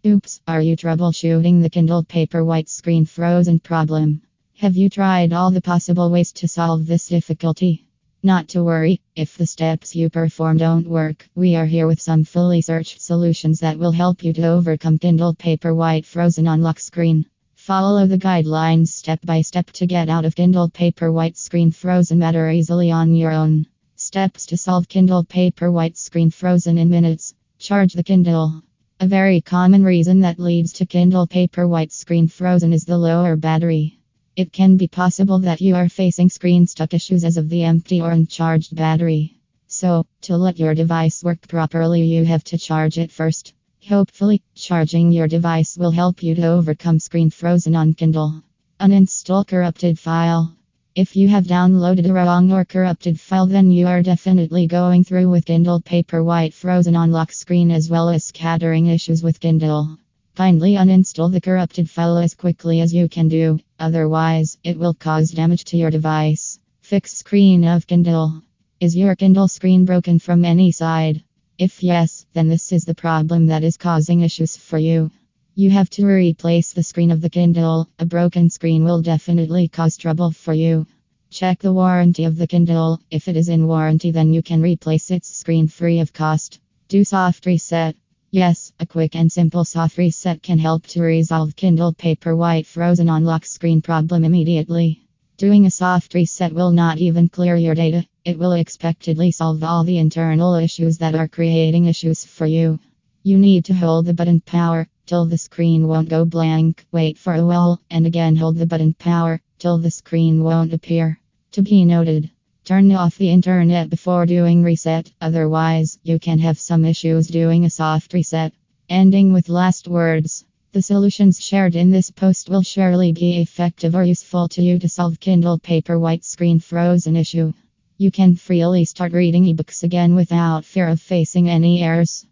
Oops, are you troubleshooting the Kindle Paperwhite screen frozen problem? Have you tried all the possible ways to solve this difficulty? Not to worry, if the steps you perform don't work, we are here with some fully searched solutions that will help you to overcome Kindle Paperwhite frozen on lock screen. Follow the guidelines step by step to get out of Kindle Paperwhite screen frozen matter easily on your own. Steps to solve Kindle Paperwhite screen frozen in minutes. Charge the Kindle. A very common reason that leads to Kindle Paperwhite screen frozen is the lower battery. It can be possible that you are facing screen stuck issues as of the empty or uncharged battery. So, to let your device work properly, you have to charge it first. Hopefully, charging your device will help you to overcome screen frozen on Kindle. Uninstall corrupted file. If you have downloaded a wrong or corrupted file, then you are definitely going through with Kindle Paperwhite frozen on lock screen as well as scattering issues with Kindle. Kindly uninstall the corrupted file as quickly as you can do, otherwise it will cause damage to your device. Fix screen of Kindle. Is your Kindle screen broken from any side? If yes, then this is the problem that is causing issues for you. You have to replace the screen of the Kindle. A broken screen will definitely cause trouble for you. Check the warranty of the Kindle. If it is in warranty, then you can replace its screen free of cost. Do soft reset. Yes, a quick and simple soft reset can help to resolve Kindle Paperwhite frozen on lock screen problem immediately. Doing a soft reset will not even clear your data. It will expectedly solve all the internal issues that are creating issues for you. You need to hold the button power till the screen won't go blank. Wait for a while and again hold the button power till the screen won't appear. To be noted, turn off the internet before doing reset, otherwise you can have some issues doing a soft reset. Ending with last words. The solutions shared in this post will surely be effective or useful to you to solve Kindle Paperwhite screen frozen issue. You can freely start reading ebooks again without fear of facing any errors.